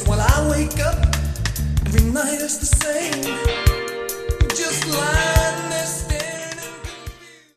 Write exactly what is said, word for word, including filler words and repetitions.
While I wake up, every night it's the same. Just like